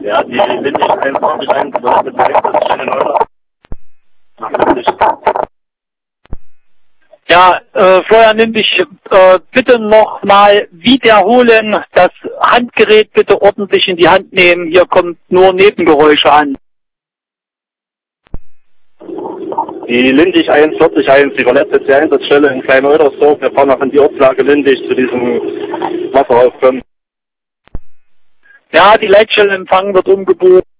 Ja, die Lindig 21 bedeutet Stelle 9. Nach Lindig. Ja, Florian Lindig, bitte nochmal wiederholen, das Handgerät bitte ordentlich in die Hand nehmen, hier kommt nur Nebengeräusche an. Die Lindig 41, die verletzt jetzt die Einsatzstelle in Klein-Eudersdorf. Wir fahren noch in die Ortslage Lindig zu diesem Wasseraufkommen. Ja, die Leitstellenempfang wird umgebucht.